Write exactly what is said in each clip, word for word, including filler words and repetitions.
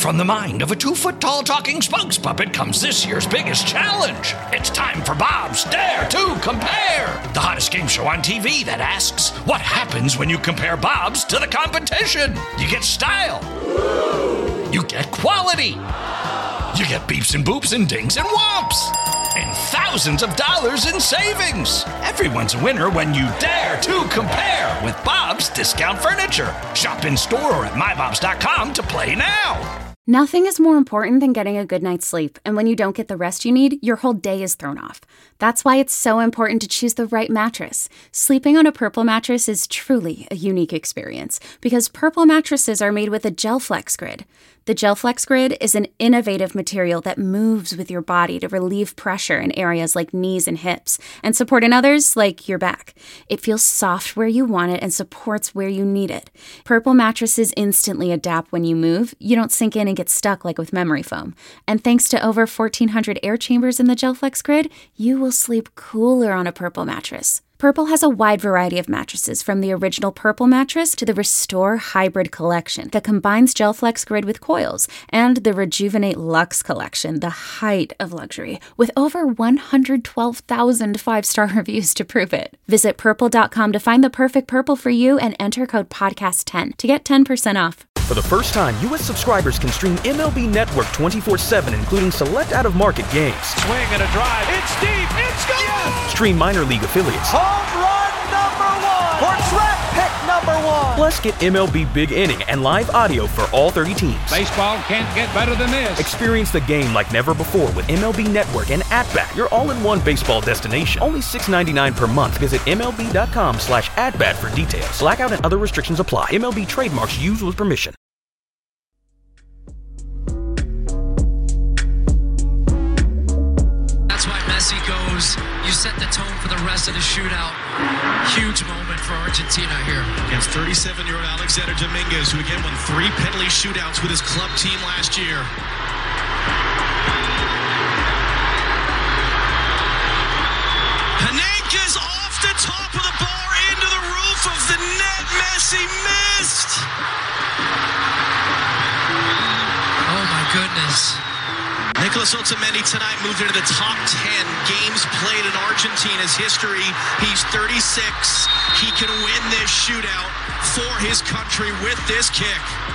From the mind of a two-foot-tall talking spokes puppet comes this year's biggest challenge. It's time for Bob's Dare to Compare, the hottest game show on T V that asks, what happens when you compare Bobs to the competition? You get style. You get quality. You get beeps and boops and dings and whomps. And thousands of dollars in savings. Everyone's a winner when you dare to compare with Bob's Discount Furniture. Shop in store or at my bobs dot com to play now. Nothing is more important than getting a good night's sleep, and when you don't get the rest you need, your whole day is thrown off. That's why it's so important to choose the right mattress. Sleeping on a Purple mattress is truly a unique experience, because Purple mattresses are made with a GelFlex Grid. The GelFlex Grid is an innovative material that moves with your body to relieve pressure in areas like knees and hips, and support in others like your back. It feels soft where you want it and supports where you need it. Purple mattresses instantly adapt when you move. You don't sink in and get stuck like with memory foam. And thanks to over fourteen hundred air chambers in the GelFlex Grid, you will sleep cooler on a Purple mattress. Purple has a wide variety of mattresses, from the original Purple mattress to the Restore Hybrid collection that combines GelFlex Grid with coils, and the Rejuvenate Luxe collection, the height of luxury, with over one hundred twelve thousand five-star reviews to prove it. Visit purple dot com to find the perfect Purple for you and enter code podcast ten to get ten percent off. For the first time, U S subscribers can stream M L B Network twenty-four seven, including select out-of-market games. Swing and a drive. It's deep. It's gone. Yes! Stream minor league affiliates. Home run number one. Or draft pick number one. Plus, get M L B Big Inning and live audio for all thirty teams. Baseball can't get better than this. Experience the game like never before with M L B Network and At-Bat, your all-in-one baseball destination. Only six dollars and ninety-nine cents per month. Visit M L B dot com slash at-bat for details. Blackout and other restrictions apply. M L B trademarks used with permission. Messi goes, you set the tone for the rest of the shootout. Huge moment for Argentina here. Against thirty-seven-year-old Alexander Dominguez, who again won three penalty shootouts with his club team last year. Panenka's off the top of the bar into the roof of the net. Messi missed. Oh my goodness. Nicolas Otamendi tonight moved into the top ten games played in Argentina's history. He's thirty-six. He can win this shootout for his country with this kick.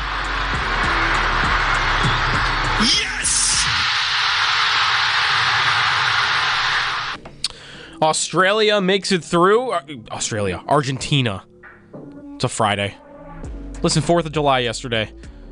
Yes! Australia makes it through. Australia. Argentina. It's a Friday. Listen, fourth of July yesterday.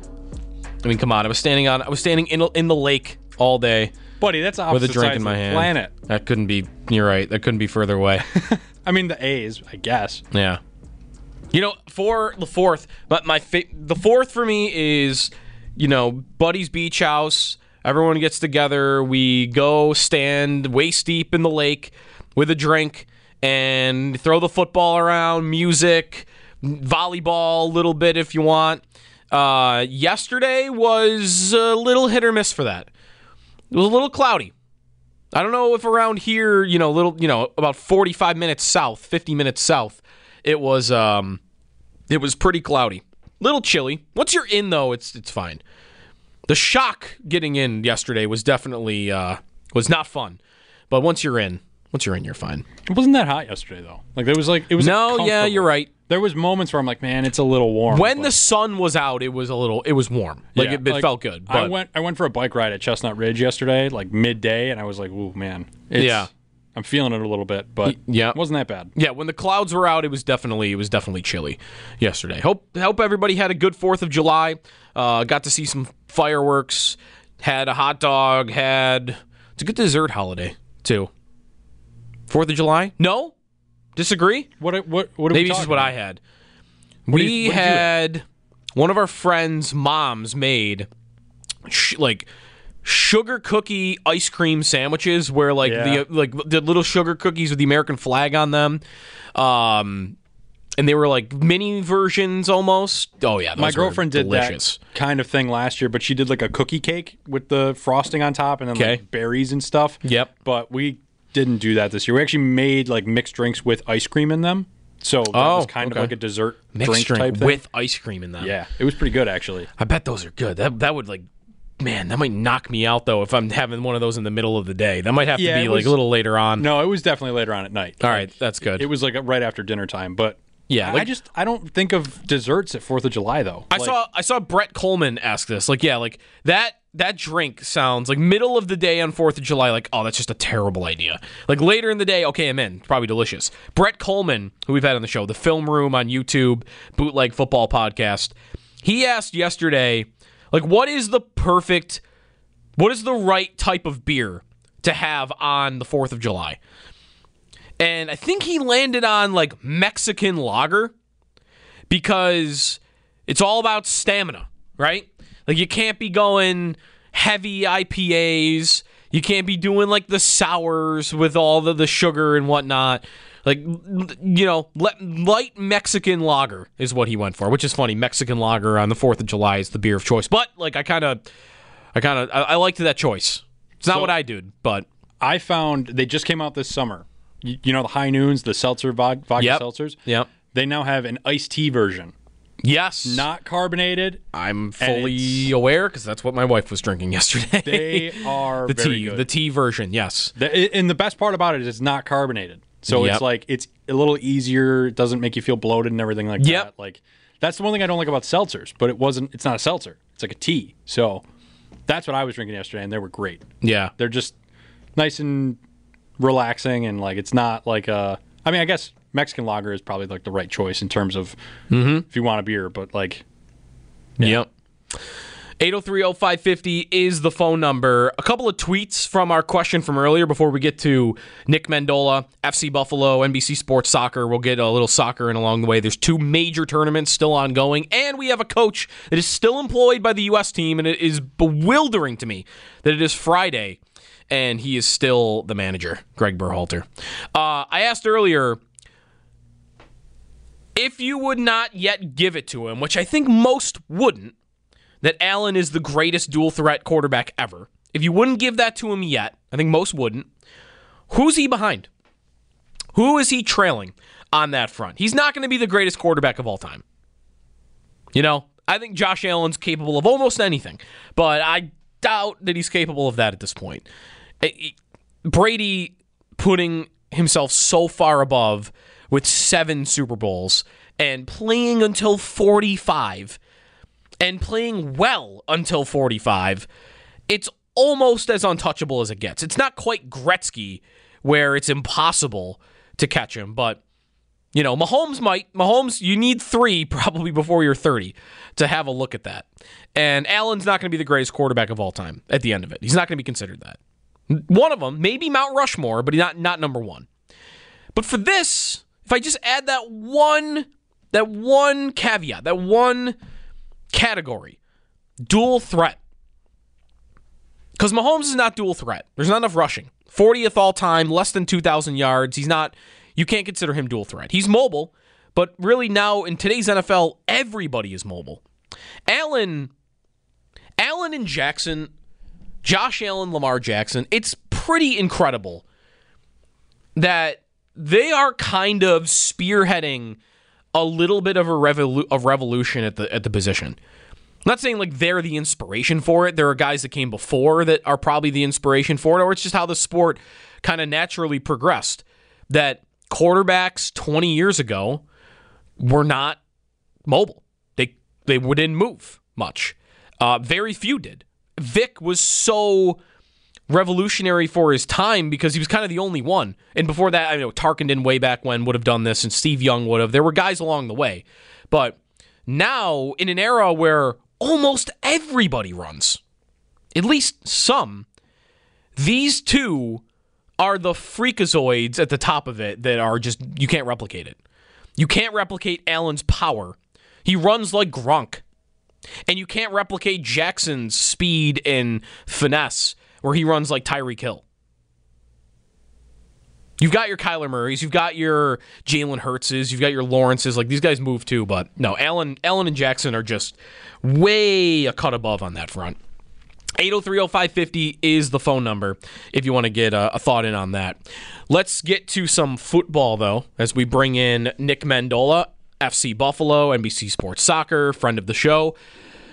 I mean, come on. I was standing on. I was standing in in the lake all day, buddy. That's opposite with a drink sides in my of the hand. Planet. That couldn't be. You're right. That couldn't be further away. I mean, the A's, I guess. Yeah. You know, for the fourth, but my fa- the fourth for me is, you know, Buddy's Beach House. Everyone gets together. We go stand waist deep in the lake with a drink and throw the football around. Music, volleyball, a little bit if you want. Uh, yesterday was a little hit or miss for that. It was a little cloudy. I don't know if around here, you know, little, you know, about forty-five minutes south, fifty minutes south, it was, um, it was pretty cloudy. Little chilly. Once you're in, though, it's it's fine. The shock getting in yesterday was definitely uh, was not fun, but once you're in, once you're in, you're fine. It wasn't that hot yesterday, though. Like there was like it was. No, yeah, you're right. There was moments where I'm like, man, it's a little warm. When but... the sun was out, it was a little, it was warm. Like yeah, it, it like, felt good. But... I went, I went for a bike ride at Chestnut Ridge yesterday, like midday, and I was like, ooh, man, it's, yeah, I'm feeling it a little bit, but yeah, it wasn't that bad. Yeah, when the clouds were out, it was definitely, it was definitely chilly yesterday. Hope, hope everybody had a good Fourth of July. Uh, got to see some fireworks. Had a hot dog. Had it's a good dessert holiday too. Fourth of July? No. Disagree? What? What? What? Are Maybe we it's just what about? I had. What we you, had one of our friends' moms made sh- like sugar cookie ice cream sandwiches, where like yeah. the like the little sugar cookies with the American flag on them, um, and they were like mini versions almost. Oh yeah, those my girlfriend were did delicious. that kind of thing last year, but she did like a cookie cake with the frosting on top and then okay. like berries and stuff. Yep. But we didn't do that this year. We actually made like mixed drinks with ice cream in them. So that oh, was kind okay. of like a dessert mixed drink, drink type thing. with ice cream in them. Yeah, it was pretty good actually. I bet those are good. That that would like man, that might knock me out though if I'm having one of those in the middle of the day. That might have Yeah, to be it like was- a little later on. No, it was definitely later on at night. All Like, right, that's good. It was like right after dinner time, but Yeah, I like- just I don't think of desserts at Fourth of July though. I Like, saw I saw Brett Coleman ask this. Like, yeah, like that that drink sounds like middle of the day on fourth of July, like, oh, that's just a terrible idea. Like later in the day, okay, I'm in. Probably delicious. Brett Coleman, who we've had on the show, the Film Room on YouTube, Bootleg Football Podcast, he asked yesterday, like, what is the perfect, what is the right type of beer to have on the fourth of July? And I think he landed on like Mexican lager because it's all about stamina, right? Like you can't be going heavy I P As. You can't be doing like the sours with all the, the sugar and whatnot. Like, you know, light Mexican lager is what he went for, which is funny. Mexican lager on the fourth of July is the beer of choice. But like I kind of, I kind of, I, I liked that choice. It's not So- what I did, but I found they just came out this summer. You, you know the High Noons, the seltzer vod- vodka Yep. seltzers? Yep. They now have an iced tea version. Yes. Not carbonated. I'm and fully it's- aware because that's what my wife was drinking yesterday. They are the very tea, good. the tea version. Yes. The, and the best part about it is it's not carbonated. So Yep. it's like it's a little easier. It doesn't make you feel bloated and everything like Yep. that. Like that's the one thing I don't like about seltzers. But it wasn't. It's not a seltzer. It's like a tea. So that's what I was drinking yesterday, and they were great. Yeah. They're just nice and relaxing, and like it's not like a. I mean, I guess Mexican lager is probably like the right choice in terms of if you want a beer. But like, Yep. eight oh three oh five fifty is the phone number. A couple of tweets from our question from earlier before we get to Nick Mendola, F C Buffalo, N B C Sports Soccer. We'll get a little soccer in along the way. There's two major tournaments still ongoing, and we have a coach that is still employed by the U S team, and it is bewildering to me that it is Friday, and he is still the manager, Greg Berhalter. Uh, I asked earlier, if you would not yet give it to him, which I think most wouldn't, that Allen is the greatest dual threat quarterback ever. If you wouldn't give that to him yet, I think most wouldn't, who's he behind? Who is he trailing on that front? He's not going to be the greatest quarterback of all time. You know, I think Josh Allen's capable of almost anything, but I doubt that he's capable of that at this point. Brady putting himself so far above with seven Super Bowls and playing until forty-five and playing well until forty-five, it's almost as untouchable as it gets. It's not quite Gretzky where it's impossible to catch him, but you know, Mahomes might. Mahomes, you need three probably before you're thirty to have a look at that. And Allen's not going to be the greatest quarterback of all time at the end of it. He's not going to be considered that. One of them, maybe Mount Rushmore, but not not number one. But for this, if I just add that one, that one caveat, that one category, dual threat. Because Mahomes is not dual threat. There's not enough rushing. fortieth all time, less than two thousand yards. He's not, you can't consider him dual threat. He's mobile, but really now in today's N F L, everybody is mobile. Allen, Allen and Jackson, Josh Allen, Lamar Jackson, it's pretty incredible that they are kind of spearheading a little bit of a revolu- of revolution at the at the position. I'm not saying like they're the inspiration for it. There are guys that came before that are probably the inspiration for it, or it's just how the sport kind of naturally progressed. That quarterbacks twenty years ago were not mobile. They they didn't move much. Uh, very few did. Vic was so revolutionary for his time because he was kind of the only one. And before that, I know Tarkenton way back when would have done this, and Steve Young would have. There were guys along the way. But now, in an era where almost everybody runs, at least some, these two are the freakazoids at the top of it that are just, you can't replicate it. You can't replicate Allen's power. He runs like Gronk. And you can't replicate Jackson's speed and finesse, where he runs like Tyreek Hill. You've got your Kyler Murrays, you've got your Jalen Hurtses, you've got your Lawrences. Like, these guys move too, but no, Allen, Allen and Jackson are just way a cut above on that front. eight oh three oh five fifty is the phone number if you want to get a, a thought in on that. Let's get to some football, though, as we bring in Nick Mendola, F C Buffalo, N B C Sports Soccer, friend of the show.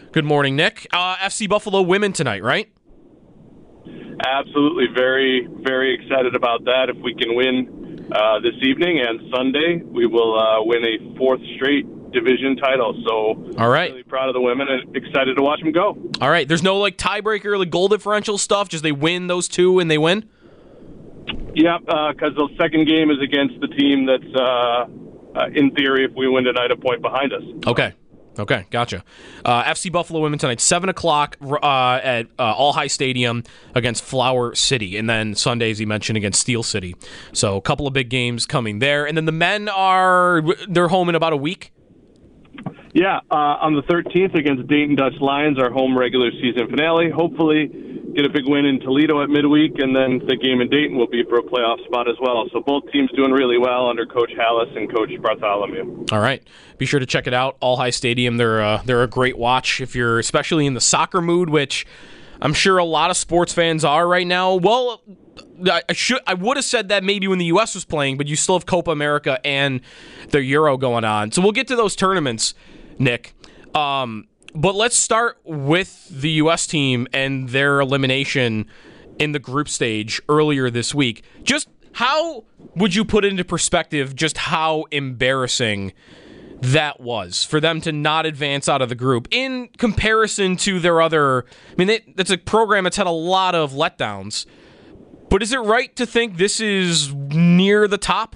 Good morning, Nick. Uh, F C Buffalo women tonight, right? Absolutely. Very, very excited about that. If we can win uh, this evening and Sunday, we will uh, win a fourth straight division title. So all right. Really proud of the women and excited to watch them go. All right. There's no like tiebreaker, like goal differential stuff. Just they win those two and they win? Yeah, because uh, the second game is against the team that's, uh, uh, in theory, if we win tonight, a point behind us. Okay. Okay, gotcha. Uh, F C Buffalo women tonight, seven o'clock uh, at uh, All High Stadium against Flower City. And then Sunday, as you mentioned, against Steel City. So a couple of big games coming there. And then the men are, they're home in about a week? Yeah, uh, on the thirteenth against Dayton Dutch Lions, our home regular season finale. Hopefully get a big win in Toledo at midweek, and then the game in Dayton will be for a playoff spot as well. So both teams doing really well under Coach Hallis and Coach Bartholomew. All right. Be sure to check it out. All High Stadium, they're, uh, they're a great watch if you're especially in the soccer mood, which I'm sure a lot of sports fans are right now. Well, I should I would have said that maybe when the U S was playing, but you still have Copa America and the Euro going on. So we'll get to those tournaments, Nick. Um, but let's start with the U S team and their elimination in the group stage earlier this week. Just how would you put into perspective just how embarrassing that was for them to not advance out of the group in comparison to their other... I mean, they, that's a program that's had a lot of letdowns. But is it right to think this is near the top?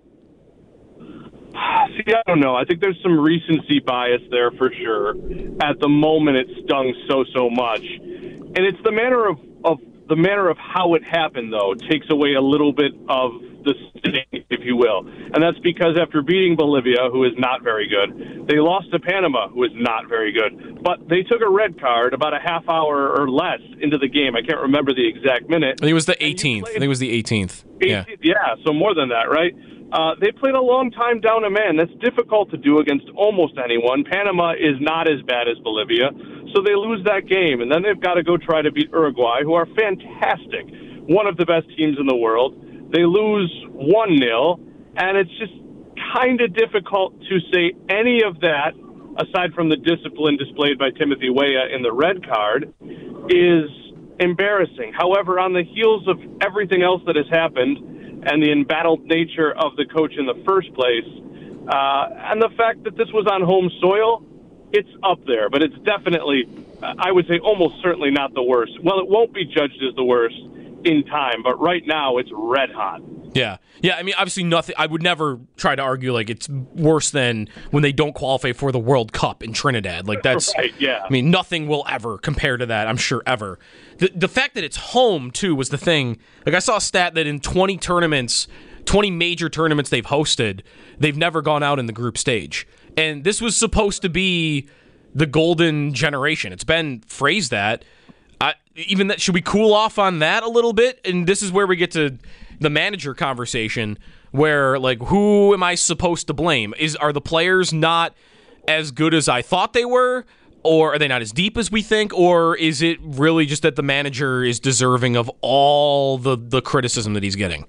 See, I don't know. I think there's some recency bias there for sure. At the moment, it stung so, so much. And it's the manner of, of the manner of how it happened, though, takes away a little bit of the sting, if you will. And that's because after beating Bolivia, who is not very good, they lost to Panama, who is not very good. But they took a red card about a half hour or less into the game. I can't remember the exact minute. I think it was the eighteenth. I think it was the eighteenth. eighteenth yeah. yeah, so more than that, right? Uh, they played a long time down a man. That's difficult to do against almost anyone. Panama is not as bad as Bolivia, so they lose that game. And then they've got to go try to beat Uruguay, who are fantastic, one of the best teams in the world. They lose one nil, and it's just kind of difficult to say any of that, aside from the discipline displayed by Timothy Weah in the red card, is embarrassing. However, on the heels of everything else that has happened, and the embattled nature of the coach in the first place, uh, and the fact that this was on home soil, it's up there. But it's definitely, I would say, almost certainly not the worst. Well, it won't be judged as the worst in time, but right now it's red hot. Yeah. Yeah, I mean, obviously nothing. I would never try to argue like it's worse than when they don't qualify for the World Cup in Trinidad. Like that's, right, yeah. I mean, nothing will ever compare to that, I'm sure, ever. The the fact that it's home, too, was the thing. Like I saw a stat that in twenty tournaments, twenty major tournaments they've hosted, they've never gone out in the group stage. And this was supposed to be the golden generation. It's been phrased that. I, even that, should we cool off on that a little bit? And this is where we get to the manager conversation, where like, who am I supposed to blame? Is are the players not as good as I thought they were, or are they not as deep as we think, or is it really just that the manager is deserving of all the the criticism that he's getting?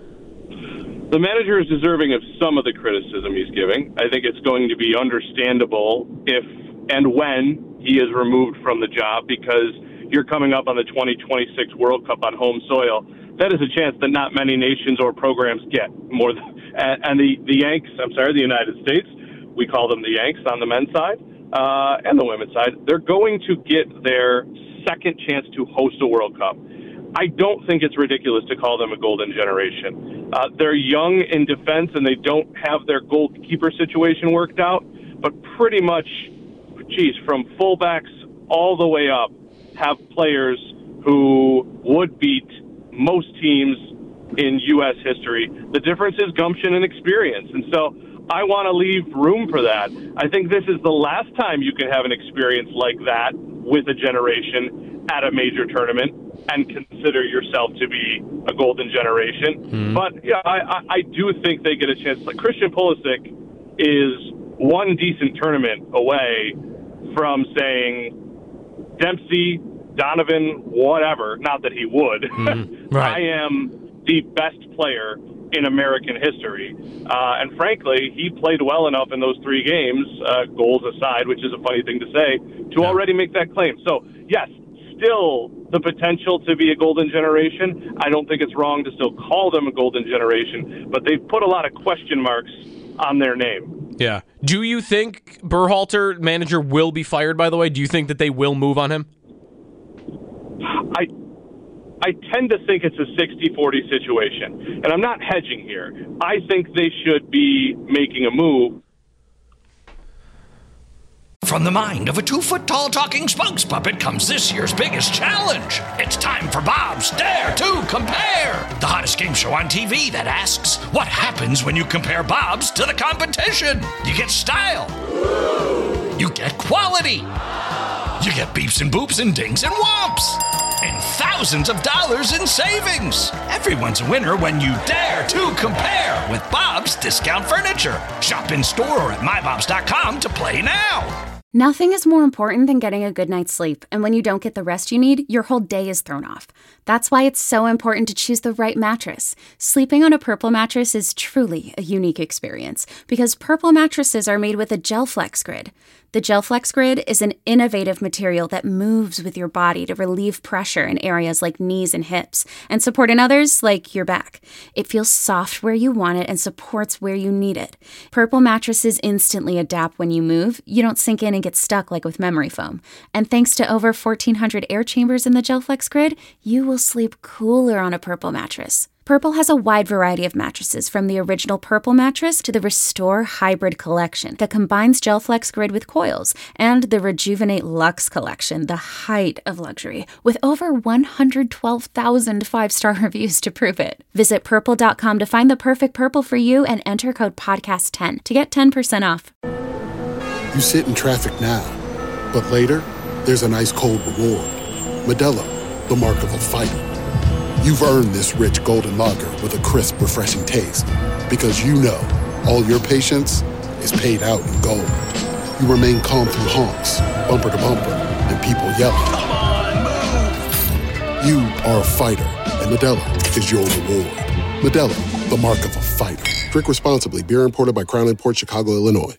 The manager is deserving of some of the criticism he's giving. I think it's going to be understandable if and when he is removed from the job, because you're coming up on the twenty twenty-six World Cup on home soil. That is a chance that not many nations or programs get. More than, and the, the Yanks, I'm sorry, the United States, we call them the Yanks on the men's side uh, and the women's side, they're going to get their second chance to host a World Cup. I don't think it's ridiculous to call them a golden generation. Uh, they're young in defense and they don't have their goalkeeper situation worked out, but pretty much, geez, from fullbacks all the way up, have players who would beat most teams in U S history. The difference is gumption and experience. And so I want to leave room for that. I think this is the last time you can have an experience like that with a generation at a major tournament and consider yourself to be a golden generation. Mm-hmm. But yeah, I, I, I do think they get a chance. Like Christian Pulisic is one decent tournament away from saying Dempsey, Donovan, whatever, not that he would, mm-hmm. Right. I am the best player in American history. Uh, and frankly, he played well enough in those three games, uh, goals aside, which is a funny thing to say, to already make that claim. So, yes, still the potential to be a golden generation. I don't think it's wrong to still call them a golden generation, but they've put a lot of question marks on their name. Yeah. Do you think Berhalter, manager, will be fired, by the way? Do you think that they will move on him? I I tend to think it's a sixty forty situation, and I'm not hedging here. I think they should be making a move. From the mind of a two-foot-tall talking spokes puppet comes this year's biggest challenge. It's time for Bob's Dare to Compare, the hottest game show on T V that asks, what happens when you compare Bob's to the competition? You get style. You get quality. You get beeps and boops and dings and whomps. And thousands of dollars in savings. Everyone's a winner when you dare to compare with Bob's Discount Furniture. Shop in store or at my bobs dot com to play now. Nothing is more important than getting a good night's sleep, and when you don't get the rest you need, your whole day is thrown off. That's why it's so important to choose the right mattress. Sleeping on a Purple mattress is truly a unique experience, because Purple mattresses are made with a GelFlex Grid. The GelFlex Grid is an innovative material that moves with your body to relieve pressure in areas like knees and hips, and support in others like your back. It feels soft where you want it and supports where you need it. Purple mattresses instantly adapt when you move. You don't sink in and get stuck like with memory foam. And thanks to over fourteen hundred air chambers in the GelFlex Grid, you will sleep cooler on a Purple mattress. Purple has a wide variety of mattresses, from the original Purple mattress to the Restore Hybrid collection that combines GelFlex Grid with coils, and the Rejuvenate Luxe collection, the height of luxury, with over one hundred twelve thousand five-star reviews to prove it. Visit purple dot com to find the perfect Purple for you and enter code podcast ten to get ten percent off. You sit in traffic now, but later, there's an ice-cold reward. Modelo, the mark of a fighter. You've earned this rich golden lager with a crisp, refreshing taste. Because you know, all your patience is paid out in gold. You remain calm through honks, bumper to bumper, and people yelling. Come on, move! You are a fighter, and Modelo is your reward. Modelo, the mark of a fighter. Drink responsibly. Beer imported by Crown Imports, Chicago, Illinois.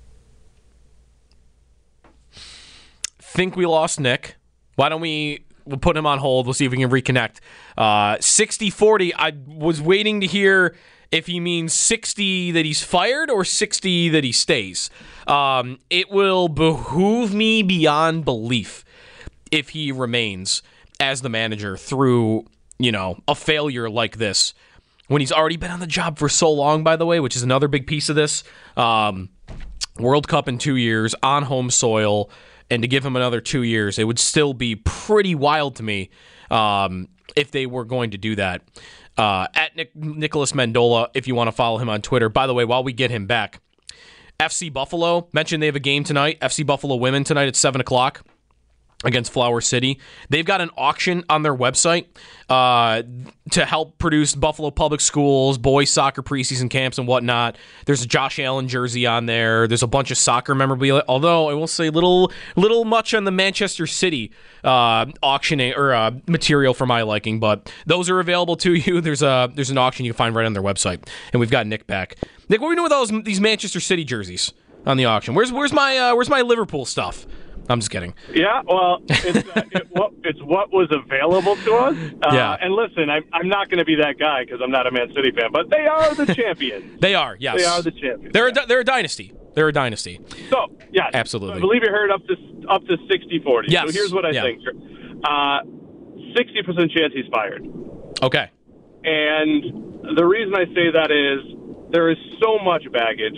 Think we lost Nick. Why don't we... We'll put him on hold. We'll see if we can reconnect. Uh, sixty forty, I was waiting to hear if he means sixty that he's fired or sixty that he stays. Um, it will behoove me beyond belief if he remains as the manager through, you know, a failure like this, when he's already been on the job for so long, by the way, which is another big piece of this. Um, World Cup in two years, on home soil, and to give him another two years, it would still be pretty wild to me um, if they were going to do that. Uh, at Nick, Nicholas Mendola, if you want to follow him on Twitter. By the way, while we get him back, F C Buffalo, mentioned they have a game tonight. F C Buffalo women tonight at seven o'clock against Flower City. They've got an auction on their website uh, to help produce Buffalo Public Schools, boys soccer preseason camps and whatnot. There's a Josh Allen jersey on there. There's a bunch of soccer memorabilia, although I will say little little much on the Manchester City uh, auctioning or uh, material for my liking, but those are available to you. There's a there's an auction you can find right on their website. And we've got Nick back. Nick, what are we doing with all those, these Manchester City jerseys on the auction? Where's where's my uh, where's my Liverpool stuff? I'm just kidding. Yeah, well, it's, uh, it, what, it's what was available to us. Uh, yeah. And listen, I, I'm not going to be that guy because I'm not a Man City fan, but they are the champions. They are, yes. They are the champions. They're a, they're a dynasty. They're a dynasty. So, yes. Absolutely. I believe you heard up to up to sixty forty. Yes. So here's what I yeah. think. Uh, sixty percent chance he's fired. Okay. And the reason I say that is there is so much baggage,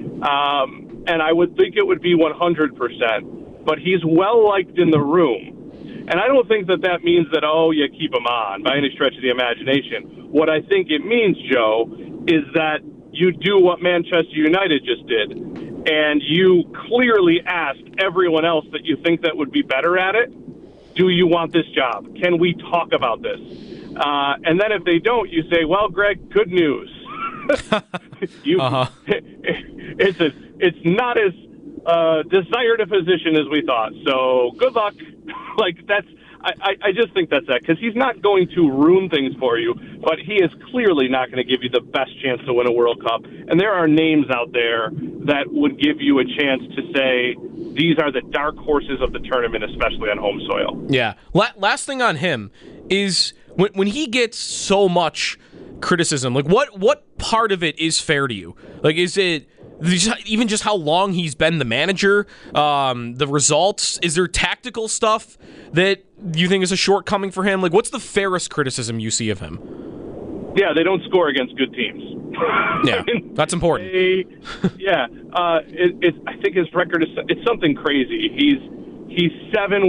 um, and I would think it would be one hundred percent. But he's well-liked in the room. And I don't think that that means that, oh, you keep him on by any stretch of the imagination. What I think it means, Joe, is that you do what Manchester United just did, and you clearly ask everyone else that you think that would be better at it, do you want this job? Can we talk about this? Uh, and then if they don't, you say, well, Greg, good news. you, uh-huh. it's, a, it's not as... Uh, desired a position as we thought. So good luck. like that's, I, I, I just think that's that, because he's not going to ruin things for you, but he is clearly not going to give you the best chance to win a World Cup. And there are names out there that would give you a chance to say these are the dark horses of the tournament, especially on home soil. Yeah. La- last thing on him is when when he gets so much criticism, like what what part of it is fair to you? Like, is it even just how long he's been the manager, um, the results? Is there tactical stuff that you think is a shortcoming for him? Like, what's the fairest criticism you see of him? Yeah, they don't score against good teams. Yeah, I mean, that's important. They, yeah, uh, it, it, I think his record is it's something crazy. He's he's seven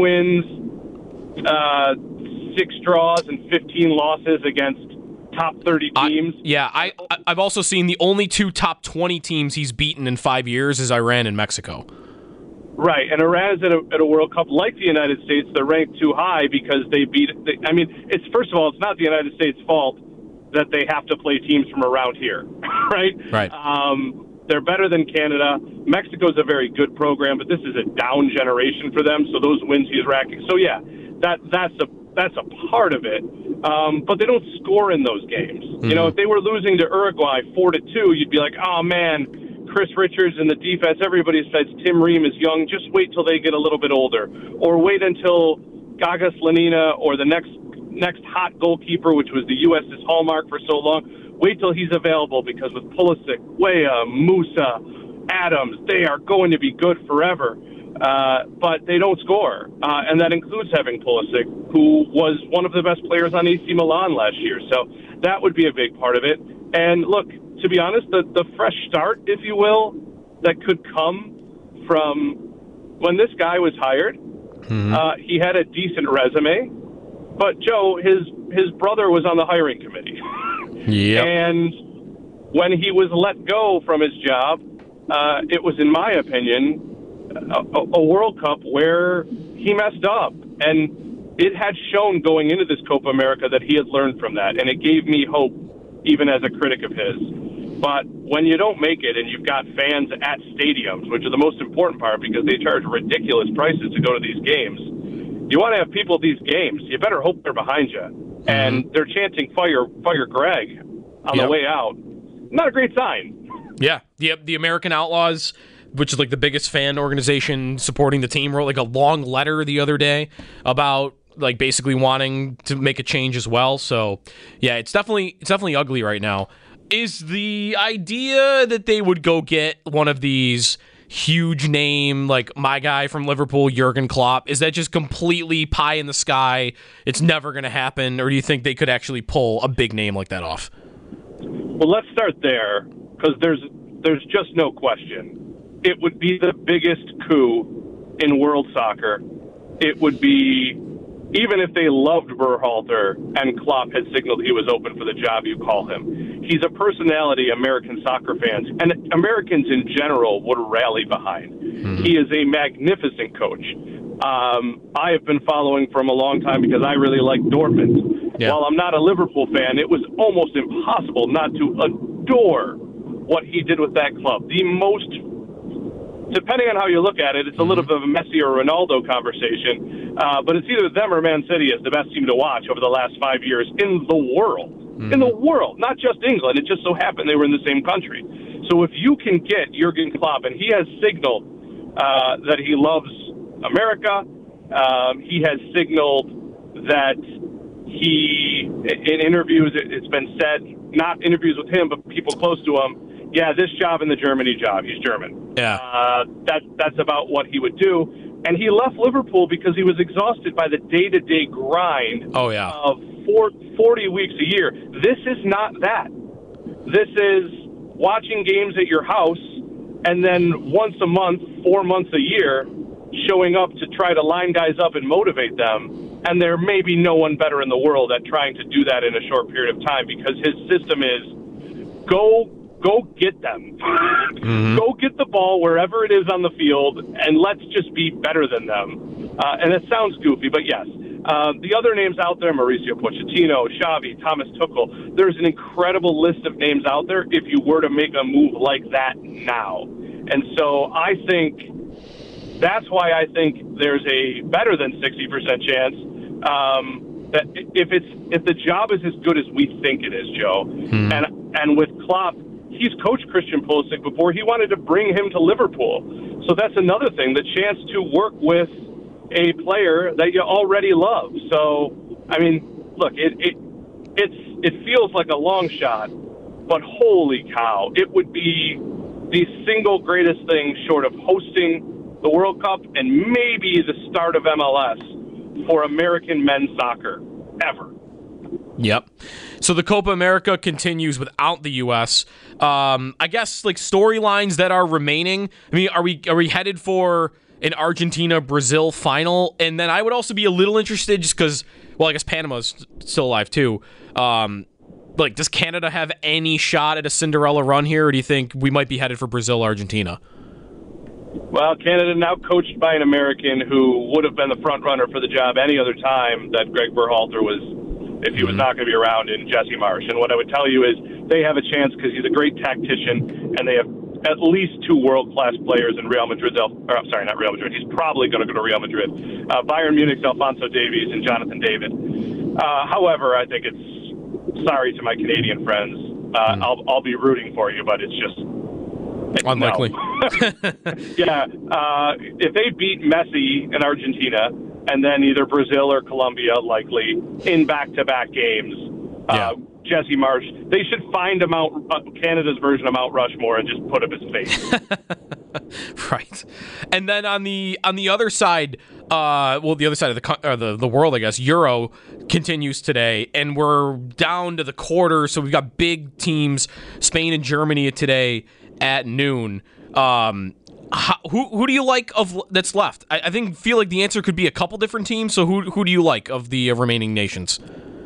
wins, uh, six draws, and fifteen losses against top thirty teams. I, yeah, I, I've also seen the only two top twenty teams he's beaten in five years is Iran and Mexico. Right, and Iran is at a, at a World Cup like the United States. They're ranked too high because they beat. They, I mean, it's first of all, it's not the United States' fault that they have to play teams from around here, right? Right. Um, they're better than Canada. Mexico's a very good program, but this is a down generation for them. So those wins he's racking. So yeah, that that's a that's a part of it. Um, but they don't score in those games. Mm-hmm. You know, if they were losing to Uruguay four to two, you'd be like, oh man, Chris Richards and the defense. Everybody says Tim Ream is young. Just wait till they get a little bit older, or wait until Gaga Slanina or the next. next hot goalkeeper, which was the U S's hallmark for so long, wait till he's available, because with Pulisic, Weah, Musa, Adams, they are going to be good forever. Uh, but they don't score, uh, and that includes having Pulisic, who was one of the best players on A C Milan last year. So that would be a big part of it. And look, to be honest, the, the fresh start, if you will, that could come from when this guy was hired, mm-hmm. uh, he had a decent resume. But, Joe, his his brother was on the hiring committee. Yep. And when he was let go from his job, uh, it was, in my opinion, a, a World Cup where he messed up. And it had shown going into this Copa America that he had learned from that. And it gave me hope, even as a critic of his. But when you don't make it and you've got fans at stadiums, which is the most important part because they charge ridiculous prices to go to these games, you want to have people at these games, you better hope they're behind you. Mm-hmm. And they're chanting, fire fire Greg, on yep. the way out. Not a great sign. Yeah. The, the American Outlaws, which is like the biggest fan organization supporting the team, wrote like a long letter the other day about like basically wanting to make a change as well. So, yeah, it's definitely it's definitely ugly right now. Is the idea that they would go get one of these huge name, like my guy from Liverpool, Jurgen Klopp, is that just completely pie in the sky? It's never going to happen? Or do you think they could actually pull a big name like that off? Well, let's start there, because there's there's just no question. It would be the biggest coup in world soccer. It would be, even if they loved Berhalter and Klopp had signaled he was open for the job, you call him. He's a personality American soccer fans and Americans in general would rally behind. Mm-hmm. He is a magnificent coach. Um, I have been following for him a long time because I really like Dortmund. Yeah. While I'm not a Liverpool fan, it was almost impossible not to adore what he did with that club. The most, depending on how you look at it, it's a little bit of a Messi or Ronaldo conversation, uh, but it's either them or Man City as the best team to watch over the last five years in the world. Mm-hmm. In the world, not just England. It just so happened they were in the same country. So if you can get Jurgen Klopp, and he has signaled uh, that he loves America, um, he has signaled that he, in interviews, it's been said, not interviews with him, but people close to him, yeah, this job and the Germany job, he's German. Yeah. Uh, that, that's about what he would do. And he left Liverpool because he was exhausted by the day-to-day grind oh, yeah. of four, forty weeks a year. This is not that. This is watching games at your house and then once a month, four months a year, showing up to try to line guys up and motivate them. And there may be no one better in the world at trying to do that in a short period of time, because his system is go Go get them. Mm-hmm. Go get the ball wherever it is on the field, and let's just be better than them. Uh, and it sounds goofy, but yes. Uh, the other names out there, Mauricio Pochettino, Xavi, Thomas Tuchel, there's an incredible list of names out there if you were to make a move like that now. And so I think that's why I think there's a better than sixty percent chance Um, that if it's if the job is as good as we think it is, Joe, hmm. and and with Klopp, he's coached Christian Pulisic before. He wanted to bring him to Liverpool, so that's another thing. The chance to work with a player that you already love. So, I mean, look, it it it's it feels like a long shot, but holy cow, it would be the single greatest thing short of hosting the World Cup and maybe the start of M L S for American men's soccer ever. Yep. So the Copa America continues without the U S. Um, I guess like storylines that are remaining. I mean, are we are we headed for an Argentina-Brazil final? And then I would also be a little interested just because, well, I guess Panama's still alive too. Um, like, does Canada have any shot at a Cinderella run here, or do you think we might be headed for Brazil-Argentina? Well, Canada now coached by an American who would have been the front runner for the job any other time that Greg Berhalter was, if he was not going to be around, in Jesse Marsch. And what I would tell you is they have a chance because he's a great tactician, and they have at least two world-class players in Real Madrid. Or I'm sorry, not Real Madrid. He's probably going to go to Real Madrid. Uh, Bayern Munich's Alphonso Davies and Jonathan David. Uh, however, I think it's, sorry to my Canadian friends, uh, mm. I'll, I'll be rooting for you, but it's just it's unlikely. No. yeah, uh, if they beat Messi in Argentina and then either Brazil or Colombia, likely in back-to-back games, yeah. uh, Jesse Marsch, they should find a Mount, uh, Canada's version of Mount Rushmore and just put up his face. Right. And then on the on the other side, uh, well, the other side of the, uh, the the world, I guess, Euro continues today, and we're down to the quarter, so we've got big teams, Spain and Germany today at noon. Um, how, who who do you like of that's left? I, I think feel like the answer could be a couple different teams. So who who do you like of the uh, remaining nations?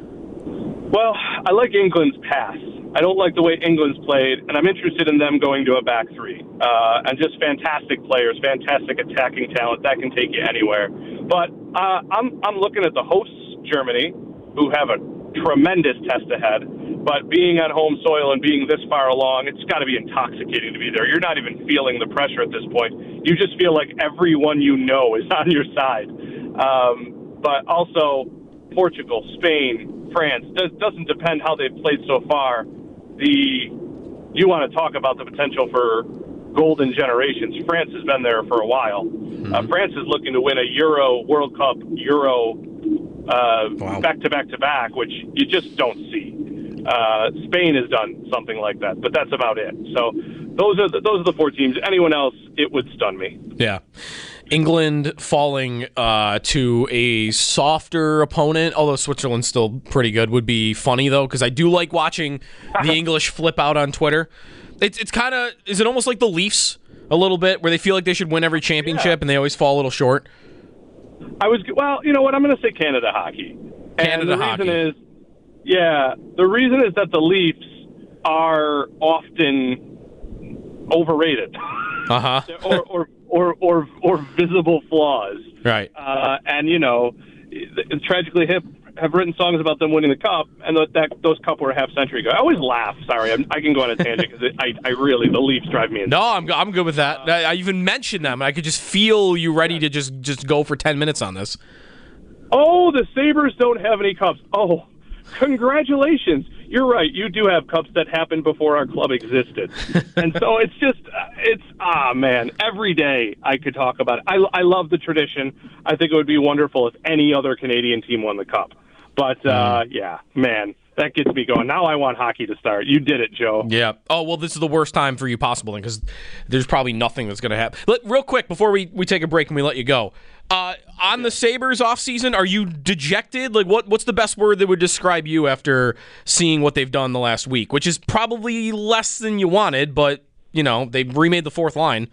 Well, I like England's pass. I don't like the way England's played, and I'm interested in them going to a back three. Uh, and just fantastic players, fantastic attacking talent that can take you anywhere. But uh, I'm I'm looking at the hosts, Germany, who have a tremendous test ahead. But being on home soil and being this far along, it's got to be intoxicating to be there. You're not even feeling the pressure at this point. You just feel like everyone you know is on your side. Um, but also Portugal, Spain, France. Does, doesn't depend how they've played so far. The you want to talk about the potential for golden generations. France has been there for a while. Mm-hmm. Uh, France is looking to win a Euro, World Cup, Euro, uh, wow. back to back to back, which you just don't see. Uh, Spain has done something like that, but that's about it. So those are the, those are the four teams. Anyone else, it would stun me. Yeah. England falling uh, to a softer opponent, although Switzerland's still pretty good, would be funny, though, because I do like watching the English flip out on Twitter. It's it's kind of, is it almost like the Leafs a little bit, where they feel like they should win every championship yeah. and they always fall a little short? I was, well, you know what, I'm going to say Canada hockey. Canada and the hockey. reason is, yeah, the reason is that the Leafs are often overrated. Uh-huh. or, or Or, or or visible flaws. Right. Uh, and, you know, Tragically Hip have written songs about them winning the cup, and that, that those cup were a half century ago. I always laugh. Sorry, I'm, I can go on a tangent because I, I really, the Leafs drive me insane. No, I'm, I'm good with that. Uh, I even mentioned them. I could just feel you ready to just, just go for ten minutes on this. Oh, the Sabres don't have any cups. Oh, congratulations. You're right. You do have cups that happened before our club existed. And so it's just, it's, ah, man, every day I could talk about it. I, I love the tradition. I think it would be wonderful if any other Canadian team won the cup. But, uh, yeah, man, that gets me going. Now I want hockey to start. You did it, Joe. Yeah. Oh, well, this is the worst time for you possible then, because there's probably nothing that's going to happen. Let, real quick, before we, we take a break and we let you go, uh, on the Sabres offseason, are you dejected? Like, what what's the best word that would describe you after seeing what they've done the last week, which is probably less than you wanted, but, you know, they've remade the fourth line.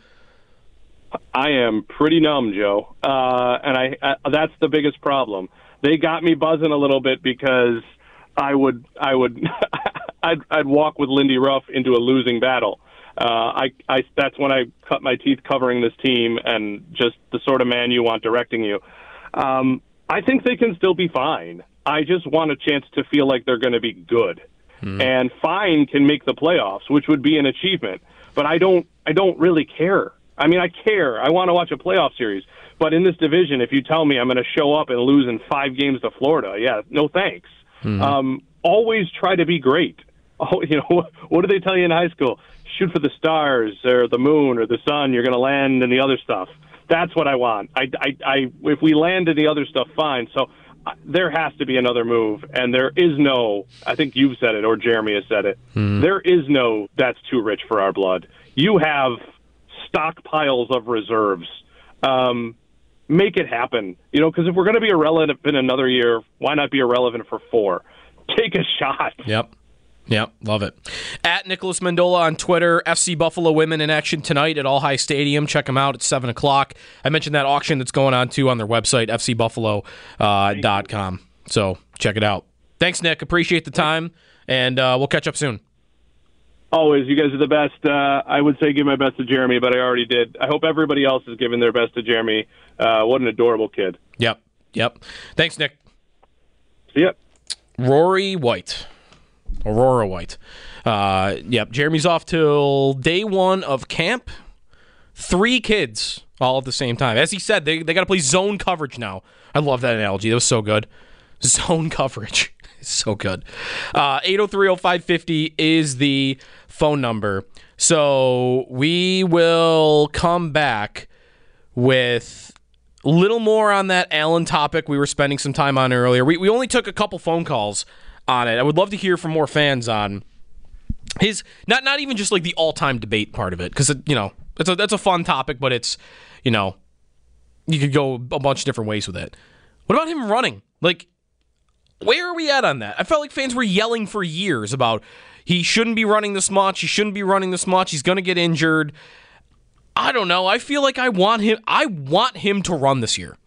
I am pretty numb, Joe, uh, and I, I that's the biggest problem. They got me buzzing a little bit because I would I would I'd, I'd walk with Lindy Ruff into a losing battle. Uh, I, I that's when I cut my teeth covering this team and just the sort of man you want directing you. Um, I think they can still be fine. I just want a chance to feel like they're going to be good. Mm. And fine can make the playoffs, which would be an achievement. But I don't I don't really care I mean, I care. I want to watch a playoff series. But in this division, if you tell me I'm going to show up and lose in five games to Florida, yeah, no thanks. Mm-hmm. Um, always try to be great. Oh, you know, what do they tell you in high school? Shoot for the stars or the moon or the sun. You're going to land in the other stuff. That's what I want. I, I, I, if we land in the other stuff, fine. So uh, there has to be another move, and there is no, I think you've said it or Jeremy has said it, mm-hmm. there is no that's too rich for our blood. You have stockpiles of reserves. Um, make it happen. You know, because if we're going to be irrelevant in another year, why not be irrelevant for four? Take a shot. Yep. Yep, love it. At Nicholas Mendola on Twitter, F C Buffalo women in action tonight at All High Stadium. Check them out at seven o'clock. I mentioned that auction that's going on, too, on their website, f c buffalo dot com. Uh, so check it out. Thanks, Nick. Appreciate the time, and uh, we'll catch up soon. Always. You guys are the best. Uh, I would say give my best to Jeremy, but I already did. I hope everybody else is giving their best to Jeremy. Uh, what an adorable kid. Yep, yep. Thanks, Nick. See ya. Rory White. Aurora White. Uh, yep, Jeremy's off till day one of camp. Three kids all at the same time. As he said, they, they got to play zone coverage now. I love that analogy. That was so good. Zone coverage. It's so good. Uh, eight oh three oh five fifty is the phone number. So we will come back with a little more on that Allen topic we were spending some time on earlier. We, we only took a couple phone calls on it. I would love to hear from more fans on his, not not even just like the all-time debate part of it, because, you know, it's a, that's a fun topic, but it's, you know, you could go a bunch of different ways with it. What about him running? Like, where are we at on that? I felt like fans were yelling for years about he shouldn't be running this much, he shouldn't be running this much, he's going to get injured. I don't know. I feel like I want him, I want him to run this year.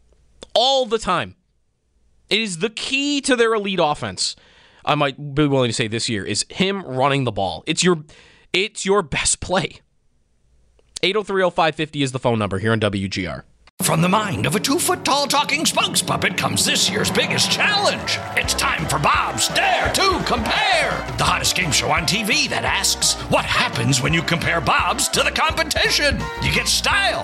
All the time. It is the key to their elite offense. I might be willing to say this year is him running the ball. It's your it's your best play. eight oh three oh five fifty is the phone number here on W G R. From the mind of a two-foot-tall talking spokes puppet comes this year's biggest challenge. It's time for Bob's Dare to Compare, the hottest game show on T V that asks, what happens when you compare Bob's to the competition? You get style.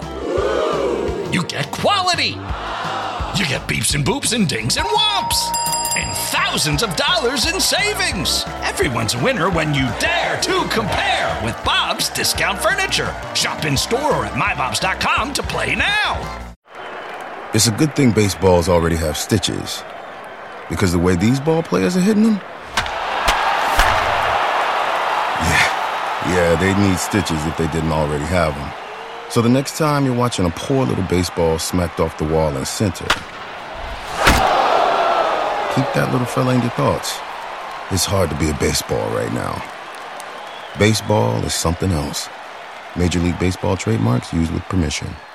You get quality. You get beeps and boops and dings and whomps. And thousands of dollars in savings. Everyone's a winner when you dare to compare with Bob's Discount Furniture. Shop in store or at my bobs dot com to play now. It's a good thing baseballs already have stitches. Because the way these ball players are hitting them? Yeah, yeah, they'd need stitches if they didn't already have them. So the next time you're watching a poor little baseball smacked off the wall in center, keep that little fella in your thoughts. It's hard to be a baseball right now. Baseball is something else. Major League Baseball trademarks used with permission.